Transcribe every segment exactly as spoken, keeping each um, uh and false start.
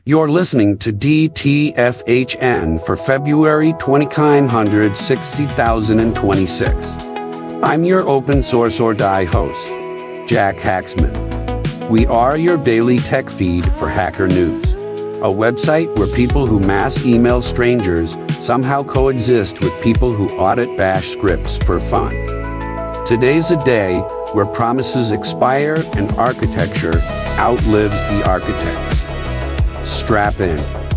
You're listening to D T F H N for February twenty-nine sixty thousand twenty-six. I'm your open source or die host, Jack Hacksman. We are your daily tech feed for Hacker News, a website where people who mass email strangers somehow coexist with people who audit bash scripts for fun. Today's a day where promises expire and architecture outlives the architects. Strap in.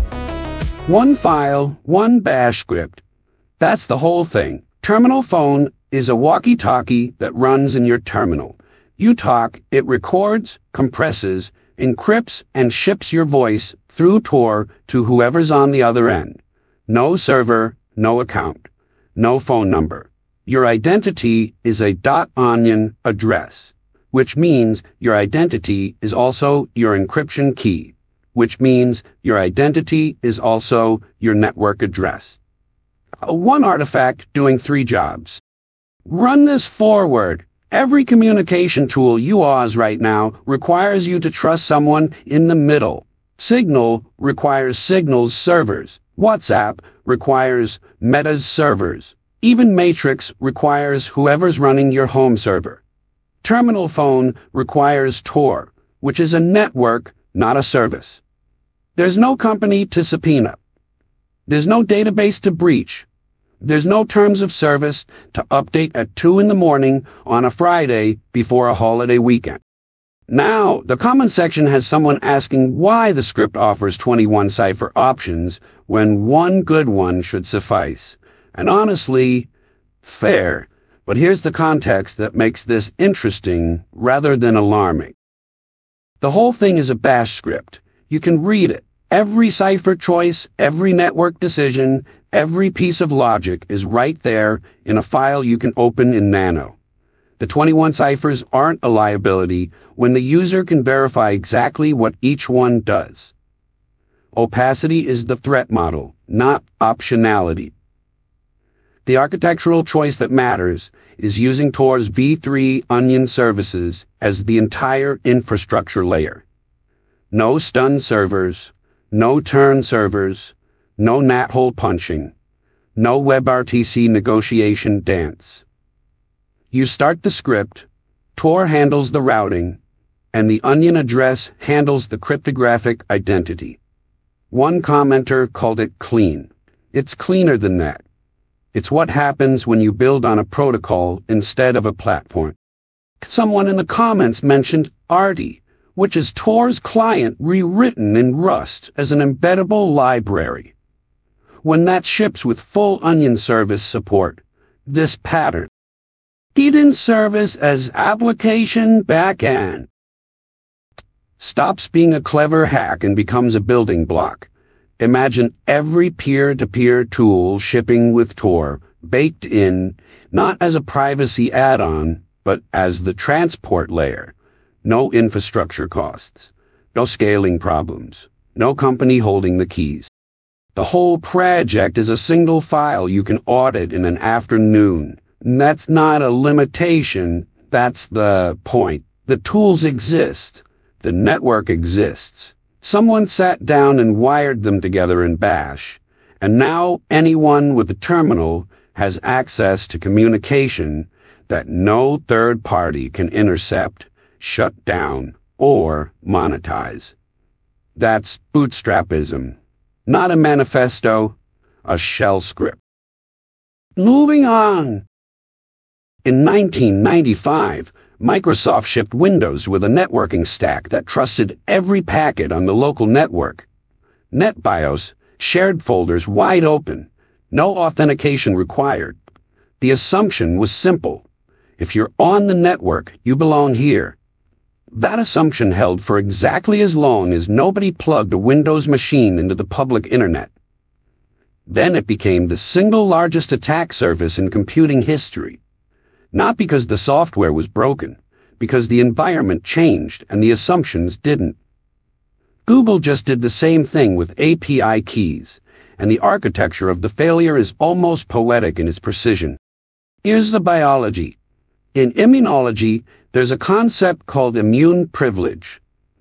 One file, one bash script. That's the whole thing. Terminal phone is a walkie-talkie that runs in your terminal. You talk, it records, compresses, encrypts, and ships your voice through Tor to whoever's on the other end. No server, no account, no phone number. Your identity is a .onion address, which means your identity is also your encryption key, which means your identity is also your network address. One artifact doing three jobs. Run this forward. Every communication tool you use right now requires you to trust someone in the middle. Signal requires Signal's servers. WhatsApp requires Meta's servers. Even Matrix requires whoever's running your home server. Terminal phone requires Tor, which is a network, not a service. There's no company to subpoena. There's no database to breach. There's no terms of service to update at two in the morning on a Friday before a holiday weekend. Now, the comment section has someone asking why the script offers twenty-one cipher options when one good one should suffice. And honestly, fair. But here's the context that makes this interesting rather than alarming. The whole thing is a bash script. You can read it. Every cipher choice, every network decision, every piece of logic is right there in a file you can open in Nano. The twenty-one ciphers aren't a liability when the user can verify exactly what each one does. Opacity is the threat model, not optionality. The architectural choice that matters is using Tor's v three onion services as the entire infrastructure layer. No stun servers, no turn servers, no nat hole punching, no WebRTC negotiation dance. You start the script, Tor handles the routing, and the onion address handles the cryptographic identity. One commenter called it clean. It's cleaner than that. It's what happens when you build on a protocol instead of a platform. Someone in the comments mentioned Arty, which is Tor's client rewritten in Rust as an embeddable library. When that ships with full onion service support, this pattern in service as application backend stops being a clever hack and becomes a building block. Imagine every peer-to-peer tool shipping with Tor, baked in, not as a privacy add-on, but as the transport layer. No infrastructure costs, no scaling problems, no company holding the keys. The whole project is a single file you can audit in an afternoon. And that's not a limitation, that's the point. The tools exist. The network exists. Someone sat down and wired them together in Bash, and now anyone with a terminal has access to communication that no third party can intercept, shut down, or monetize. That's bootstrapism, not a manifesto, a shell script. Moving on. In nineteen ninety-five, Microsoft shipped Windows with a networking stack that trusted every packet on the local network. NetBIOS shared folders wide open, no authentication required. The assumption was simple. If you're on the network, you belong here. That assumption held for exactly as long as nobody plugged a Windows machine into the public internet. Then it became the single largest attack surface in computing history. Not because the software was broken, because the environment changed and the assumptions didn't. Google just did the same thing with A P I keys, and the architecture of the failure is almost poetic in its precision. Here's the biology. In immunology, there's a concept called immune privilege.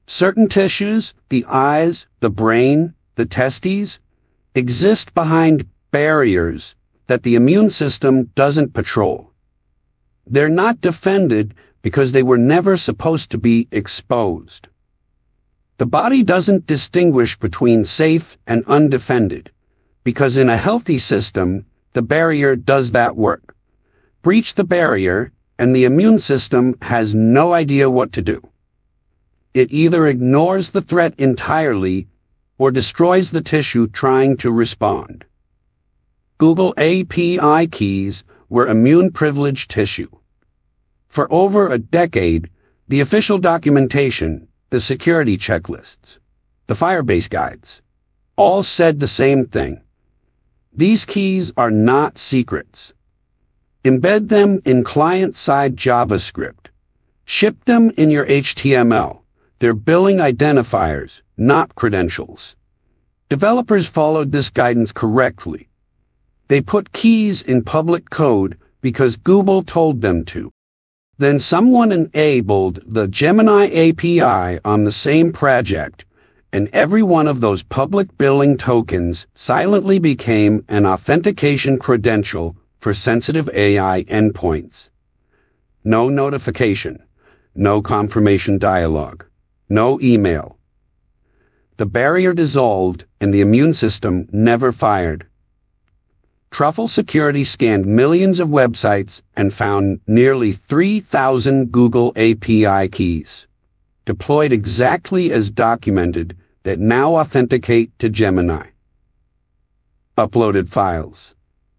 Certain tissues, the eyes, the brain, the testes, exist behind barriers that the immune system doesn't patrol. They're not defended because they were never supposed to be exposed. The body doesn't distinguish between safe and undefended, because in a healthy system, the barrier does that work. Breach the barrier, and the immune system has no idea what to do. It either ignores the threat entirely or destroys the tissue trying to respond. Google A P I keys were immune-privileged tissue. For over a decade, the official documentation, the security checklists, the Firebase guides, all said the same thing. These keys are not secrets. Embed them in client-side JavaScript. Ship them in your H T M L. They're billing identifiers, not credentials. Developers followed this guidance correctly. They put keys in public code because Google told them to. Then someone enabled the Gemini A P I on the same project, and every one of those public billing tokens silently became an authentication credential for sensitive A I endpoints. No notification, no confirmation dialog, no email. The barrier dissolved and the immune system never fired. Truffle Security scanned millions of websites and found nearly three thousand Google A P I keys, deployed exactly as documented, that now authenticate to Gemini. Uploaded files.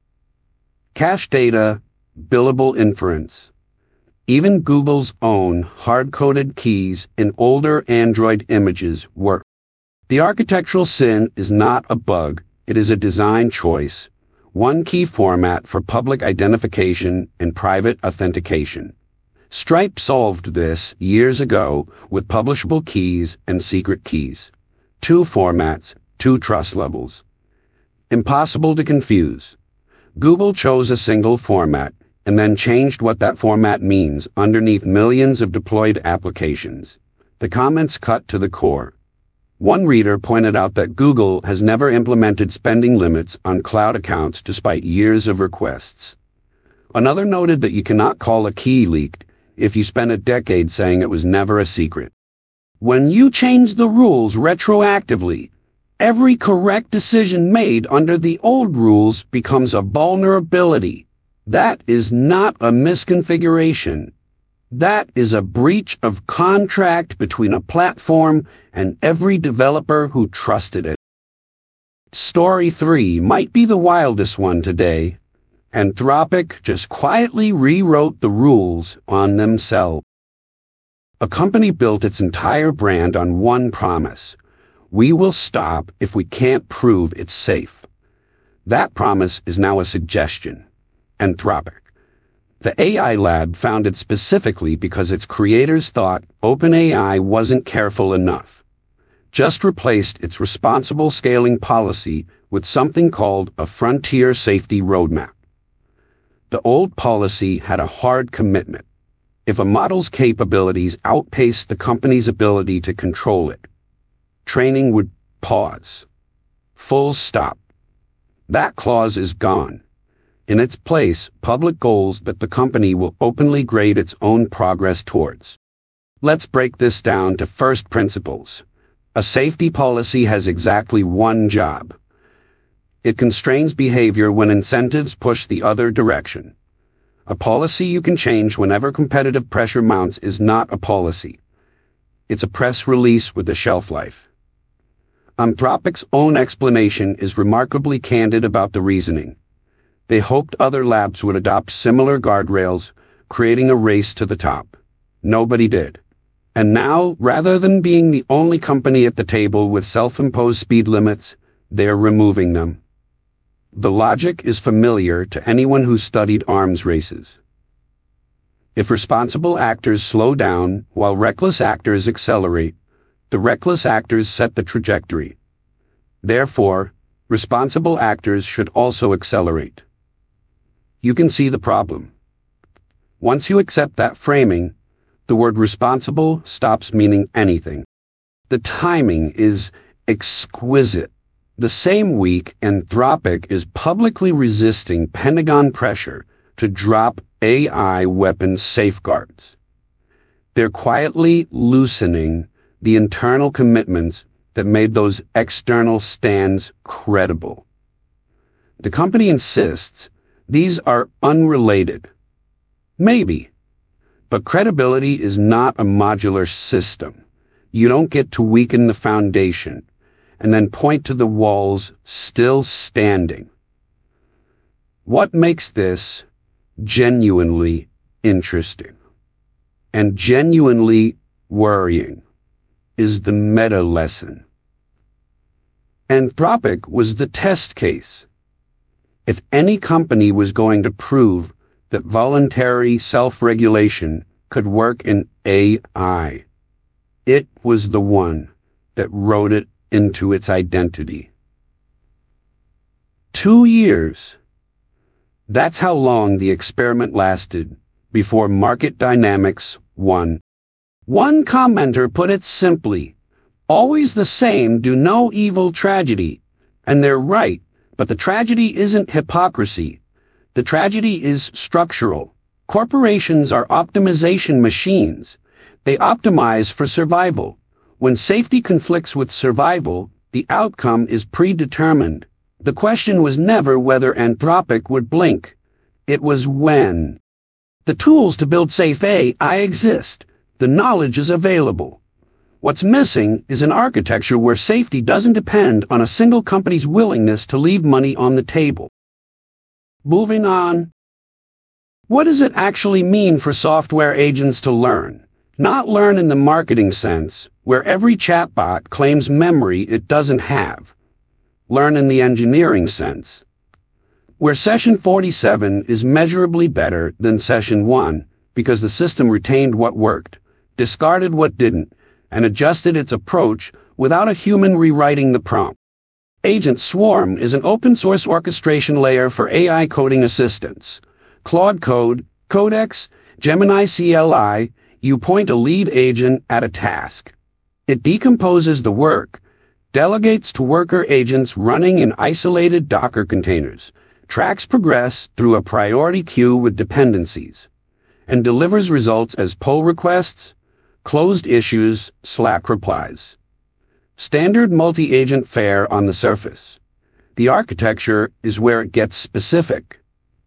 Cache data, billable inference. Even Google's own hard-coded keys in older Android images work. The architectural sin is not a bug, it is a design choice. One key format for public identification and private authentication. Stripe solved this years ago with publishable keys and secret keys. Two formats, two trust levels. Impossible to confuse. Google chose a single format and then changed what that format means underneath millions of deployed applications. The comments cut to the core. One reader pointed out that Google has never implemented spending limits on cloud accounts despite years of requests. Another noted that you cannot call a key leaked if you spent a decade saying it was never a secret. When you change the rules retroactively, every correct decision made under the old rules becomes a vulnerability. That is not a misconfiguration. That is a breach of contract between a platform and every developer who trusted it. Story three might be the wildest one today. Anthropic just quietly rewrote the rules on themselves. A company built its entire brand on one promise. We will stop if we can't prove it's safe. That promise is now a suggestion. Anthropic. The A I lab founded specifically because its creators thought OpenAI wasn't careful enough. Just replaced its responsible scaling policy with something called a frontier safety roadmap. The old policy had a hard commitment. If a model's capabilities outpaced the company's ability to control it, training would pause. Full stop. That clause is gone. In its place, public goals that the company will openly grade its own progress towards. Let's break this down to first principles. A safety policy has exactly one job. It constrains behavior when incentives push the other direction. A policy you can change whenever competitive pressure mounts is not a policy. It's a press release with a shelf life. Anthropic's own explanation is remarkably candid about the reasoning. They hoped other labs would adopt similar guardrails, creating a race to the top. Nobody did. And now, rather than being the only company at the table with self-imposed speed limits, they're removing them. The logic is familiar to anyone who's studied arms races. If responsible actors slow down while reckless actors accelerate, the reckless actors set the trajectory. Therefore, responsible actors should also accelerate. You can see the problem. Once you accept that framing, the word responsible stops meaning anything. The timing is exquisite. The same week, Anthropic is publicly resisting Pentagon pressure to drop A I weapons safeguards. They're quietly loosening the internal commitments that made those external stands credible. The company insists these are unrelated. Maybe. But credibility is not a modular system. You don't get to weaken the foundation and then point to the walls still standing. What makes this genuinely interesting and genuinely worrying is the meta lesson. Anthropic was the test case. If any company was going to prove that voluntary self-regulation could work in A I, it was the one that wrote it into its identity. Two years. That's how long the experiment lasted before market dynamics won. One commenter put it simply, always the same do no evil tragedy. And they're right, but the tragedy isn't hypocrisy. The tragedy is structural. Corporations are optimization machines. They optimize for survival. When safety conflicts with survival, the outcome is predetermined. The question was never whether Anthropic would blink. It was when. The tools to build safe A I exist. The knowledge is available. What's missing is an architecture where safety doesn't depend on a single company's willingness to leave money on the table. Moving on. What does it actually mean for software agents to learn? Not learn in the marketing sense, where every chatbot claims memory it doesn't have. Learn in the engineering sense, where session forty-seven is measurably better than session one because the system retained what worked, discarded what didn't, and adjusted its approach without a human rewriting the prompt. Agent Swarm is an open-source orchestration layer for A I coding assistants. Claude Code, Codex, Gemini C L I, you point a lead agent at a task. It decomposes the work, delegates to worker agents running in isolated Docker containers, tracks progress through a priority queue with dependencies, and delivers results as pull requests, closed issues, Slack replies. Standard multi-agent fare on the surface. The architecture is where it gets specific.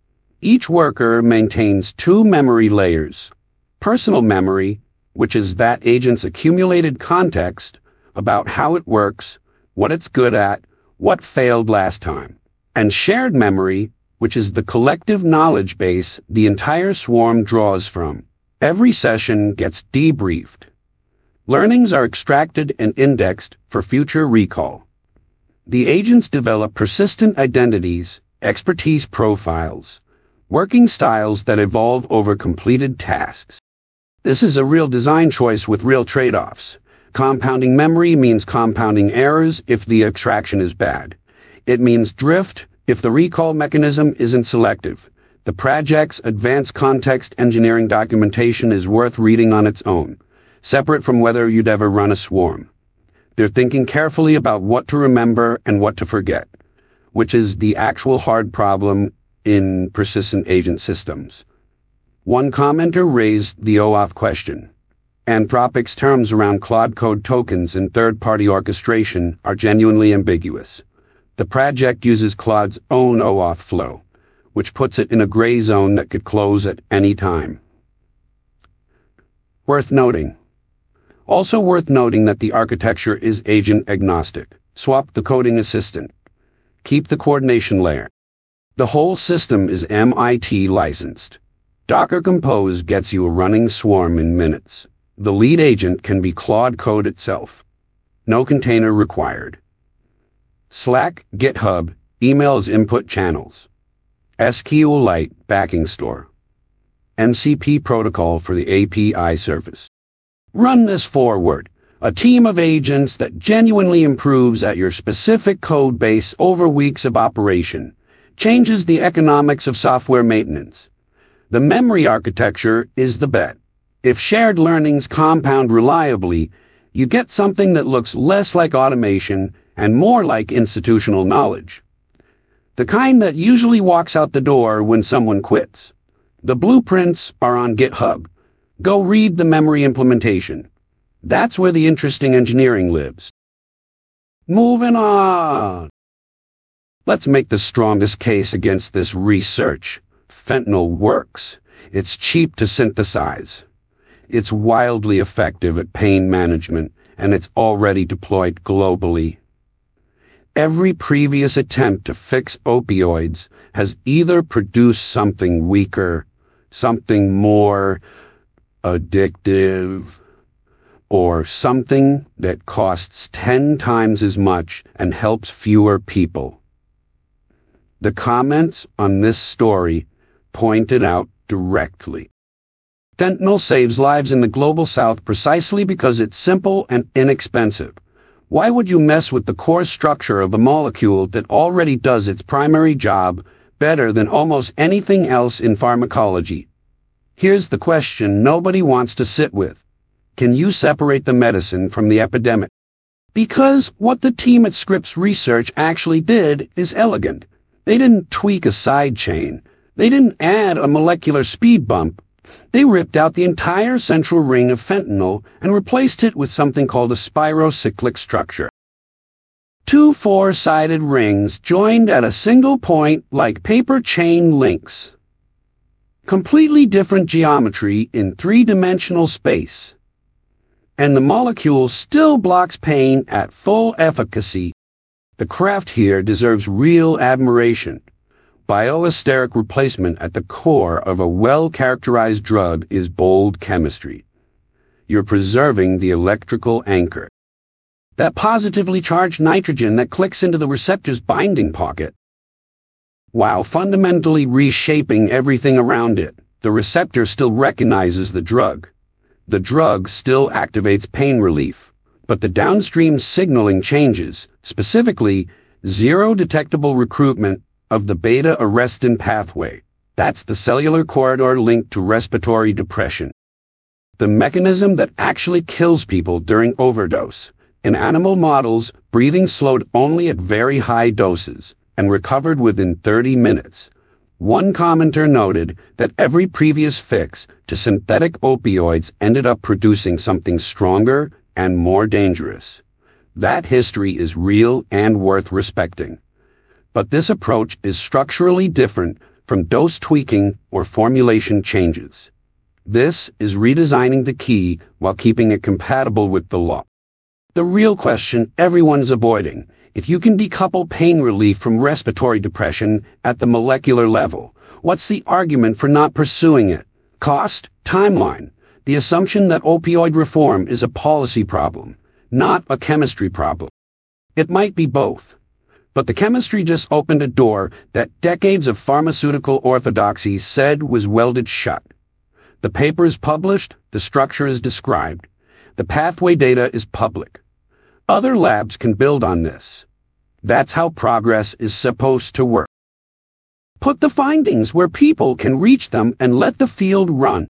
Each worker maintains two memory layers. Personal memory, which is that agent's accumulated context about how it works, what it's good at, what failed last time. And shared memory, which is the collective knowledge base the entire swarm draws from. Every session gets debriefed. Learnings are extracted and indexed for future recall. The agents develop persistent identities, expertise profiles, working styles that evolve over completed tasks. This is a real design choice with real trade-offs. Compounding memory means compounding errors if the extraction is bad. It means drift if the recall mechanism isn't selective. The project's advanced context engineering documentation is worth reading on its own, separate from whether you'd ever run a swarm. They're thinking carefully about what to remember and what to forget, which is the actual hard problem in persistent agent systems. One commenter raised the OAuth question. Anthropic's terms around Claude Code tokens and third-party orchestration are genuinely ambiguous. The project uses Claude's own OAuth flow, which puts it in a gray zone that could close at any time. Worth noting. Also worth noting that the architecture is agent agnostic. Swap the coding assistant. Keep the coordination layer. The whole system is M I T licensed. Docker Compose gets you a running swarm in minutes. The lead agent can be Claude Code itself. No container required. Slack, GitHub, email as input channels. SQLite backing store. M C P protocol for the A P I service. Run this forward. A team of agents that genuinely improves at your specific code base over weeks of operation. Changes the economics of software maintenance. The memory architecture is the bet. If shared learnings compound reliably, You get something that looks less like automation and more like institutional knowledge. The kind that usually walks out the door when someone quits. The blueprints are on GitHub. Go read the memory implementation. That's where the interesting engineering lives. Moving on. Let's make the strongest case against this research. Fentanyl works. It's cheap to synthesize. It's wildly effective at pain management, and it's already deployed globally. Every previous attempt to fix opioids has either produced something weaker, something more addictive, or something that costs ten times as much and helps fewer people. The comments on this story pointed out directly. Fentanyl saves lives in the global south precisely because it's simple and inexpensive. Why would you mess with the core structure of a molecule that already does its primary job better than almost anything else in pharmacology? Here's the question nobody wants to sit with. Can you separate the medicine from the epidemic? Because what the team at Scripps Research actually did is elegant. They didn't tweak a side chain. They didn't add a molecular speed bump. They ripped out the entire central ring of fentanyl and replaced it with something called a spirocyclic structure. Two four-sided rings joined at a single point like paper chain links. Completely different geometry in three-dimensional space. And the molecule still blocks pain at full efficacy. The craft here deserves real admiration. Bioesteric replacement at the core of a well-characterized drug is bold chemistry. You're preserving the electrical anchor. That positively charged nitrogen that clicks into the receptor's binding pocket, while fundamentally reshaping everything around it. The receptor still recognizes the drug. The drug still activates pain relief, but the downstream signaling changes, specifically zero detectable recruitment of the beta-arrestin pathway. That's the cellular corridor linked to respiratory depression. The mechanism that actually kills people during overdose. In animal models, breathing slowed only at very high doses and recovered within thirty minutes. One commenter noted that every previous fix to synthetic opioids ended up producing something stronger and more dangerous. That history is real and worth respecting. But this approach is structurally different from dose tweaking or formulation changes. This is redesigning the key while keeping it compatible with the law. The real question everyone's avoiding: if you can decouple pain relief from respiratory depression at the molecular level, what's the argument for not pursuing it? Cost? Timeline? The assumption that opioid reform is a policy problem, not a chemistry problem. It might be both. But the chemistry just opened a door that decades of pharmaceutical orthodoxy said was welded shut. The paper is published, the structure is described, the pathway data is public. Other labs can build on this. That's how progress is supposed to work. Put the findings where people can reach them and let the field run.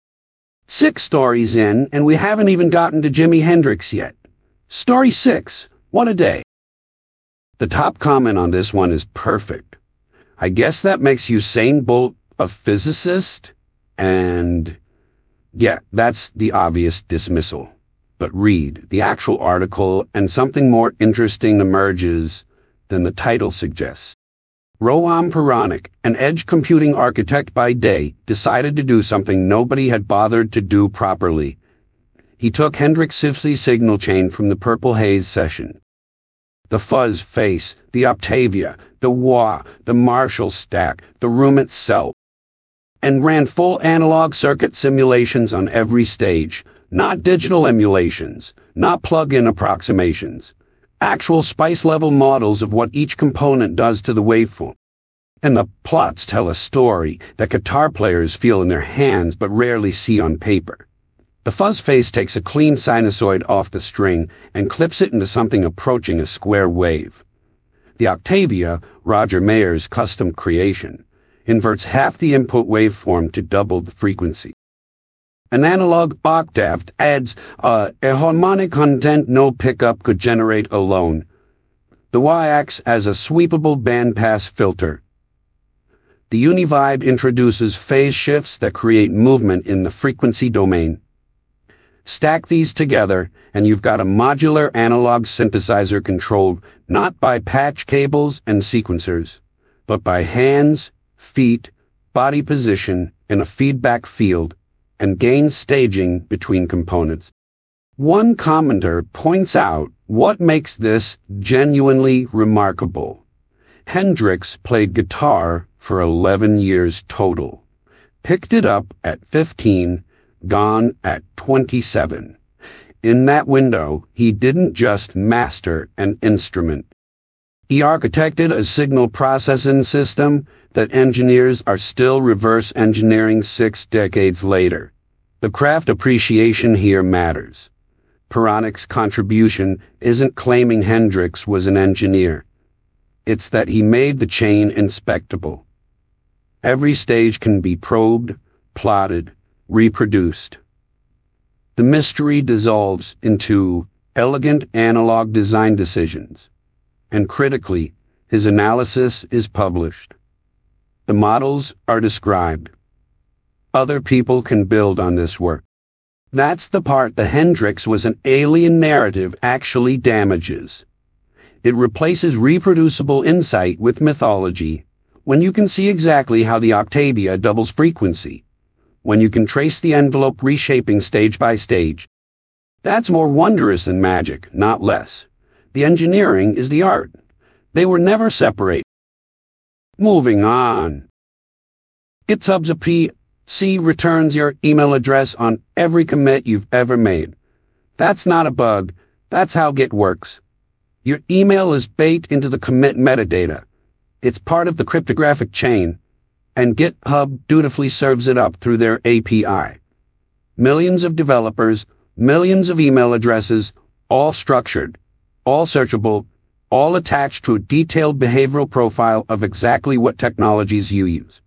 Six stories in, and we haven't even gotten to Jimi Hendrix yet. Story six, what a day. The top comment on this one is perfect. I guess that makes Usain Bolt a physicist? And yeah, that's the obvious dismissal. But read the actual article and something more interesting emerges than the title suggests. Rohan Puranik, an edge computing architect by day, decided to do something nobody had bothered to do properly. He took Hendrix-Sivsy signal chain from the Purple Haze session. The fuzz face, the Octavia, the wah, the Marshall stack, the room itself, and ran full analog circuit simulations on every stage, not digital emulations, not plug-in approximations, actual SPICE-level models of what each component does to the waveform. And the plots tell a story that guitar players feel in their hands but rarely see on paper. The fuzz face takes a clean sinusoid off the string and clips it into something approaching a square wave. The Octavia, Roger Mayer's custom creation, inverts half the input waveform to double the frequency. An analog octave adds uh, a harmonic content no pickup could generate alone. The Y acts as a sweepable bandpass filter. The Univibe introduces phase shifts that create movement in the frequency domain. Stack these together, and you've got a modular analog synthesizer controlled not by patch cables and sequencers, but by hands, feet, body position, and a feedback field, and gain staging between components. One commenter points out what makes this genuinely remarkable. Hendrix played guitar for eleven years total, picked it up at fifteen, gone at twenty-seven. In that window, he didn't just master an instrument. He architected a signal processing system that engineers are still reverse engineering six decades later. The craft appreciation here matters. Puranik's contribution isn't claiming Hendrix was an engineer. It's that he made the chain inspectable. Every stage can be probed, plotted, reproduced. The mystery dissolves into elegant analog design decisions, and critically, his analysis is published. The models are described. Other people can build on this work. That's the part the Hendrix was an alien narrative actually damages. It replaces reproducible insight with mythology, when you can see exactly how the Octavia doubles frequency, when you can trace the envelope reshaping stage by stage. That's more wondrous than magic, not less. The engineering is the art. They were never separate. Moving on. GitHub's a P C returns your email address on every commit you've ever made. That's not a bug. That's how Git works. Your email is baked into the commit metadata. It's part of the cryptographic chain, and GitHub dutifully serves it up through their A P I. Millions of developers, millions of email addresses, all structured, all searchable, all attached to a detailed behavioral profile of exactly what technologies you use.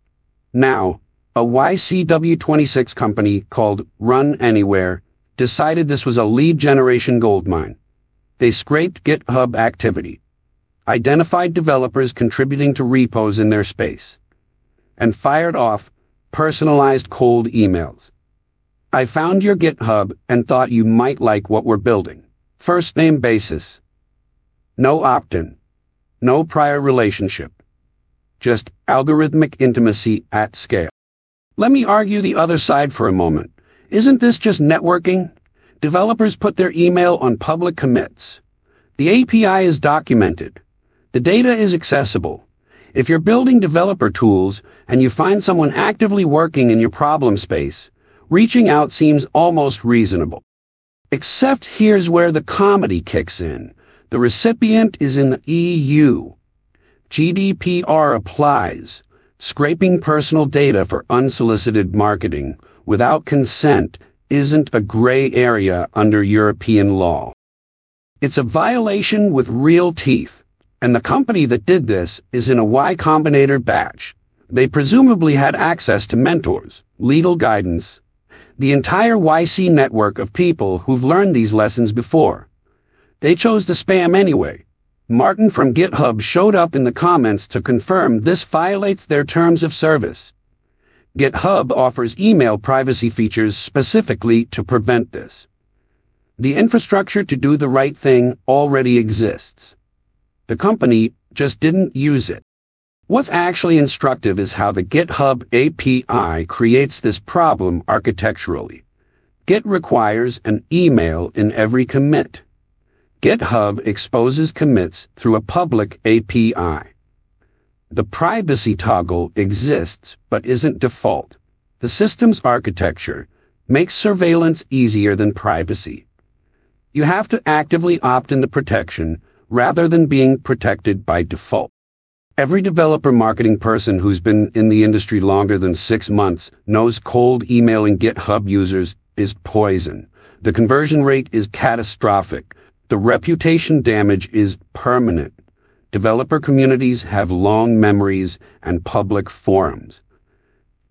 Now, a Y C W twenty-six company called Run Anywhere decided this was a lead generation goldmine. They scraped GitHub activity, identified developers contributing to repos in their space, and fired off personalized cold emails. I found your GitHub and thought you might like what we're building. First name basis. No opt-in. No prior relationship. Just algorithmic intimacy at scale. Let me argue the other side for a moment. Isn't this just networking? Developers put their email on public commits. The A P I is documented. The data is accessible. If you're building developer tools and you find someone actively working in your problem space, reaching out seems almost reasonable. Except here's where the comedy kicks in. The recipient is in the E U. G D P R applies. Scraping personal data for unsolicited marketing without consent isn't a gray area under European law. It's a violation with real teeth, and the company that did this is in a Y Combinator batch. They presumably had access to mentors, legal guidance, the entire Y C network of people who've learned these lessons before. They chose to spam anyway. Martin from GitHub showed up in the comments to confirm this violates their terms of service. GitHub offers email privacy features specifically to prevent this. The infrastructure to do the right thing already exists. The company just didn't use it. What's actually instructive is how the GitHub A P I creates this problem architecturally. Git requires an email in every commit. GitHub exposes commits through a public A P I. The privacy toggle exists but isn't default. The system's architecture makes surveillance easier than privacy. You have to actively opt in the protection rather than being protected by default. Every developer marketing person who's been in the industry longer than six months knows cold emailing GitHub users is poison. The conversion rate is catastrophic. The reputation damage is permanent. Developer communities have long memories and public forums.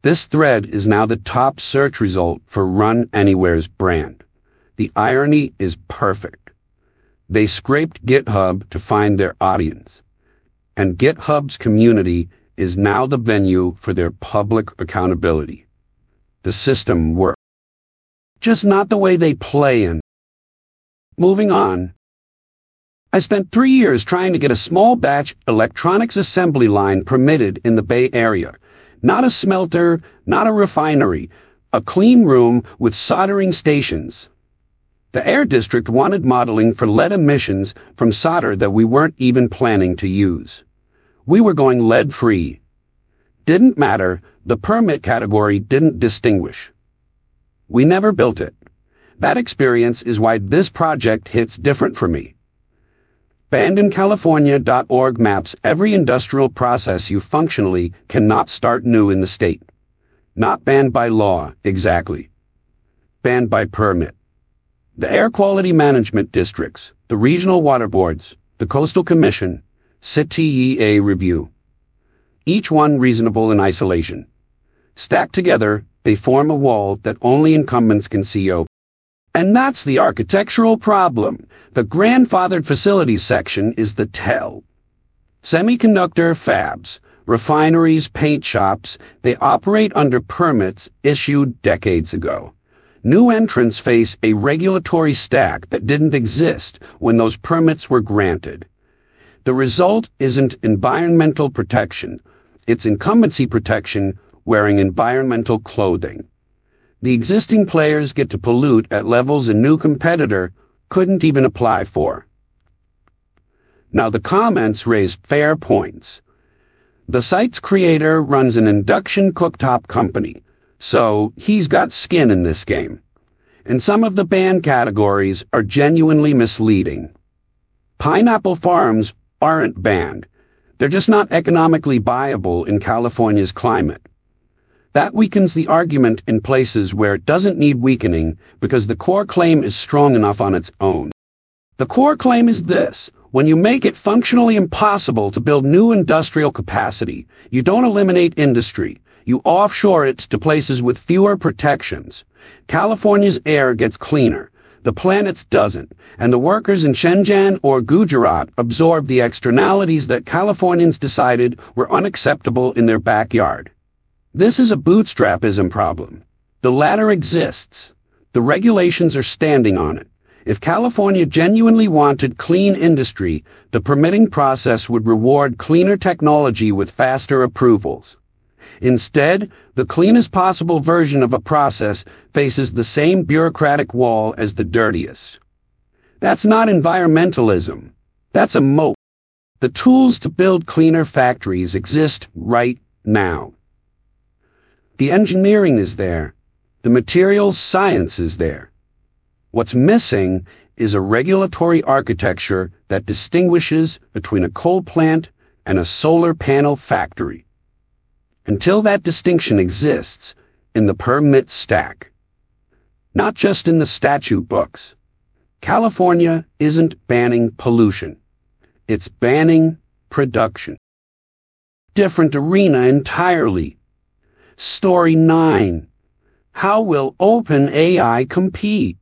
This thread is now the top search result for Run Anywhere's brand. The irony is perfect. They scraped GitHub to find their audience, and GitHub's community is now the venue for their public accountability. The system works, just not the way they play in. Moving on. I spent three years trying to get a small batch electronics assembly line permitted in the Bay Area. Not a smelter, not a refinery, a clean room with soldering stations. The Air District wanted modeling for lead emissions from solder that we weren't even planning to use. We were going lead-free. Didn't matter, the permit category didn't distinguish. We never built it. That experience is why this project hits different for me. banned in california dot org maps every industrial process you functionally cannot start new in the state. Not banned by law, exactly. Banned by permit. The Air Quality Management Districts, the Regional Water Boards, the Coastal Commission, C I T E A Review. Each one reasonable in isolation. Stacked together, they form a wall that only incumbents can see over. And that's the architectural problem. The grandfathered facilities section is the tell. Semiconductor fabs, refineries, paint shops, they operate under permits issued decades ago. New entrants face a regulatory stack that didn't exist when those permits were granted. The result isn't environmental protection, it's incumbency protection wearing environmental clothing. The existing players get to pollute at levels a new competitor couldn't even apply for. Now the comments raise fair points. The site's creator runs an induction cooktop company, so he's got skin in this game. And some of the banned categories are genuinely misleading. Pineapple farms aren't banned. They're just not economically viable in California's climate. That weakens the argument in places where it doesn't need weakening because the core claim is strong enough on its own. The core claim is this: when you make it functionally impossible to build new industrial capacity, you don't eliminate industry. You offshore it to places with fewer protections. California's air gets cleaner. The planet's doesn't, and the workers in Shenzhen or Gujarat absorb the externalities that Californians decided were unacceptable in their backyard. This is a bootstrapism problem. The latter exists. The regulations are standing on it. If California genuinely wanted clean industry, the permitting process would reward cleaner technology with faster approvals. Instead, the cleanest possible version of a process faces the same bureaucratic wall as the dirtiest. That's not environmentalism. That's a moat. The tools to build cleaner factories exist right now. The engineering is there. The materials science is there. What's missing is a regulatory architecture that distinguishes between a coal plant and a solar panel factory. Until that distinction exists in the permit stack, not just in the statute books, California isn't banning pollution. It's banning production. Different arena entirely. Story nine. How will OpenAI compete?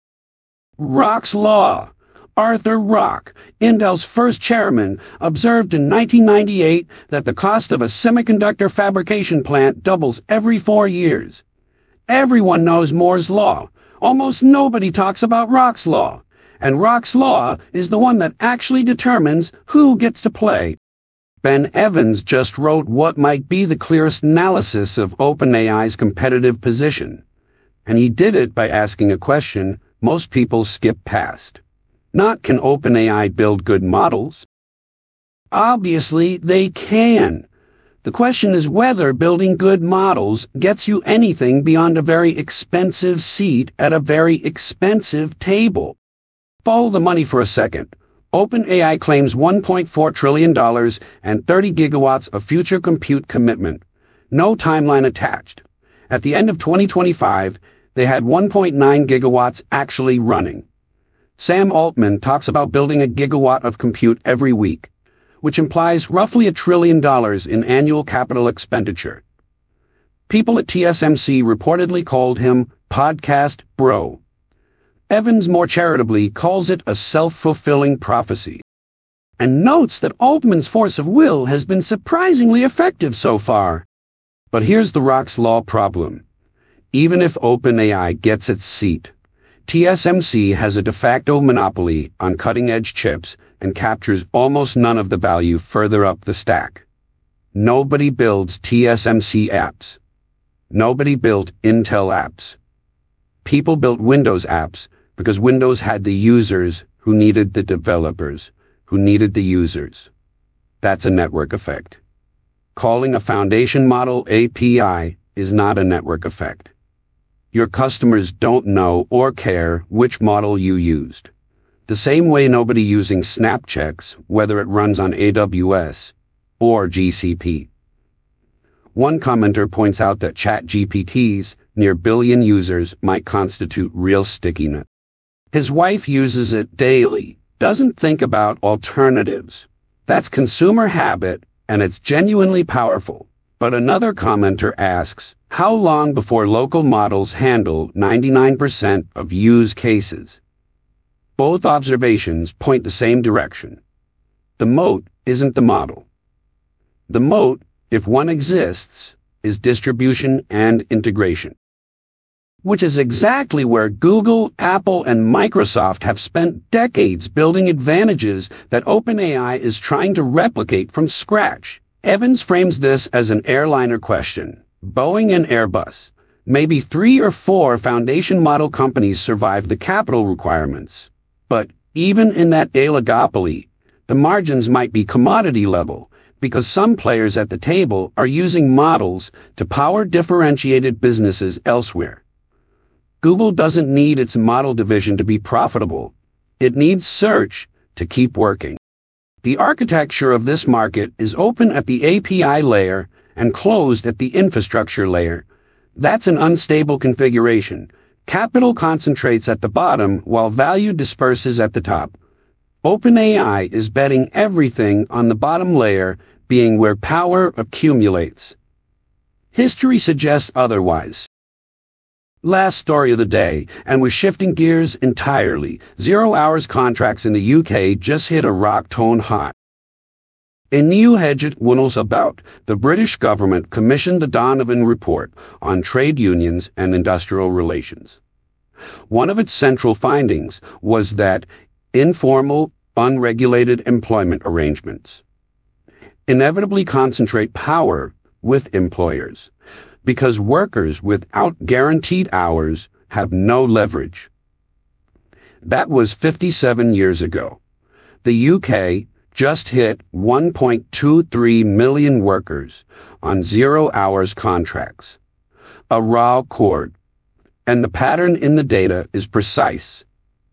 Rock's Law. Arthur Rock, Intel's first chairman, observed in nineteen ninety-eight that the cost of a semiconductor fabrication plant doubles every four years. Everyone knows Moore's Law. Almost nobody talks about Rock's Law. And Rock's Law is the one that actually determines who gets to play. Ben Evans just wrote what might be the clearest analysis of OpenAI's competitive position. And he did it by asking a question most people skip past. Not can OpenAI build good models? Obviously, they can. The question is whether building good models gets you anything beyond a very expensive seat at a very expensive table. Follow the money for a second. OpenAI claims one point four trillion dollars and thirty gigawatts of future compute commitment. No timeline attached. At the end of twenty twenty-five, they had one point nine gigawatts actually running. Sam Altman talks about building a gigawatt of compute every week, which implies roughly a trillion dollars in annual capital expenditure. People at T S M C reportedly called him Podcast Bro. Evans more charitably calls it a self-fulfilling prophecy, and notes that Altman's force of will has been surprisingly effective so far. But here's the Rock's Law problem. Even if OpenAI gets its seat, T S M C has a de facto monopoly on cutting-edge chips and captures almost none of the value further up the stack. Nobody builds T S M C apps. Nobody built Intel apps. People built Windows apps because Windows had the users who needed the developers, who needed the users. That's a network effect. Calling a foundation model A P I is not a network effect. Your customers don't know or care which model you used. The same way nobody using Snap checks whether it runs on A W S or G C P. One commenter points out that ChatGPT's near billion users might constitute real stickiness. His wife uses it daily, doesn't think about alternatives. That's consumer habit, and it's genuinely powerful. But another commenter asks, how long before local models handle ninety-nine percent of use cases? Both observations point the same direction. The moat isn't the model. The moat, if one exists, is distribution and integration, which is exactly where Google, Apple, and Microsoft have spent decades building advantages that OpenAI is trying to replicate from scratch. Evans frames this as an airliner question. Boeing and Airbus, maybe three or four foundation model companies survive the capital requirements. But even in that oligopoly, the margins might be commodity level, because some players at the table are using models to power differentiated businesses elsewhere. Google doesn't need its model division to be profitable. It needs search to keep working. The architecture of this market is open at the A P I layer and closed at the infrastructure layer. That's an unstable configuration. Capital concentrates at the bottom while value disperses at the top. OpenAI is betting everything on the bottom layer being where power accumulates. History suggests otherwise. Last story of the day, and we're shifting gears entirely. Zero hours contracts in the U K just hit a rock tone hot. A new hedge was about. The British government commissioned the Donovan Report on trade unions and industrial relations. One of its central findings was that informal, unregulated employment arrangements inevitably concentrate power with employers, because workers without guaranteed hours have no leverage. That was fifty-seven years ago. The U K just hit one point two three million workers on zero hours contracts. A raw chord. And the pattern in the data is precise.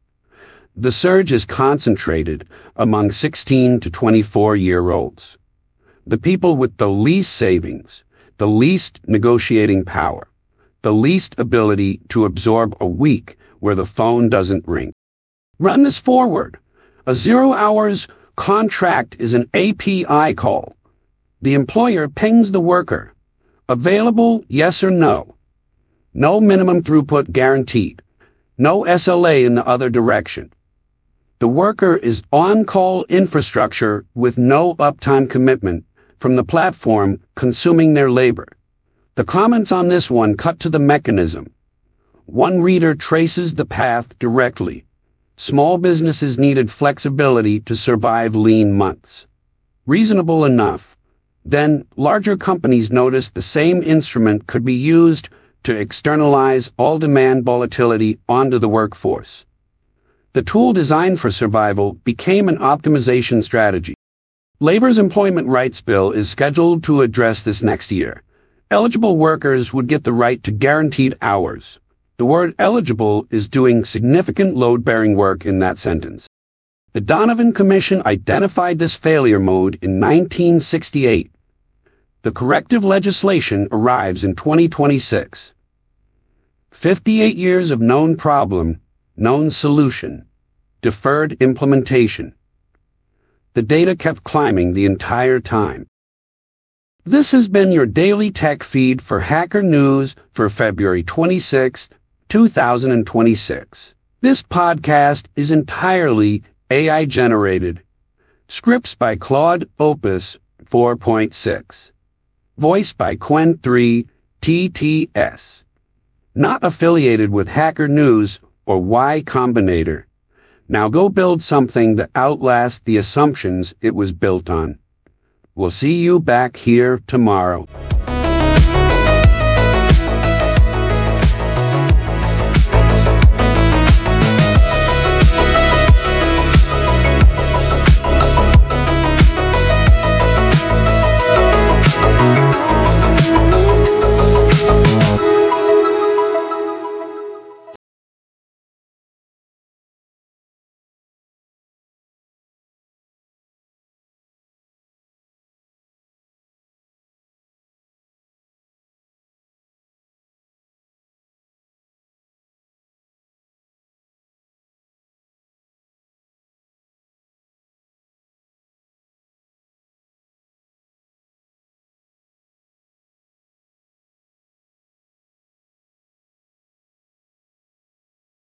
The surge is concentrated among sixteen to twenty-four year olds. The people with the least savings, the least negotiating power, the least ability to absorb a week where the phone doesn't ring. Run this forward. A zero hours contract is an A P I call. The employer pings the worker. Available, yes or no. No minimum throughput guaranteed. No S L A in the other direction. The worker is on-call infrastructure with no uptime commitment from the platform consuming their labor. The comments on this one cut to the mechanism. One reader traces the path directly. Small businesses needed flexibility to survive lean months. Reasonable enough. Then, larger companies noticed the same instrument could be used to externalize all demand volatility onto the workforce. The tool designed for survival became an optimization strategy. Labor's Employment Rights Bill is scheduled to address this next year. Eligible workers would get the right to guaranteed hours. The word eligible is doing significant load-bearing work in that sentence. The Donovan Commission identified this failure mode in nineteen sixty-eight. The corrective legislation arrives in twenty twenty-six. fifty-eight years of known problem, known solution, deferred implementation. The data kept climbing the entire time. This has been your daily tech feed for Hacker News for February twenty-sixth, two thousand twenty-six. This podcast is entirely A I generated. Scripts by Claude Opus four point six. Voice by Qwen three T T S. Not affiliated with Hacker News or Y Combinator. Now go build something that outlasts the assumptions it was built on. We'll see you back here tomorrow.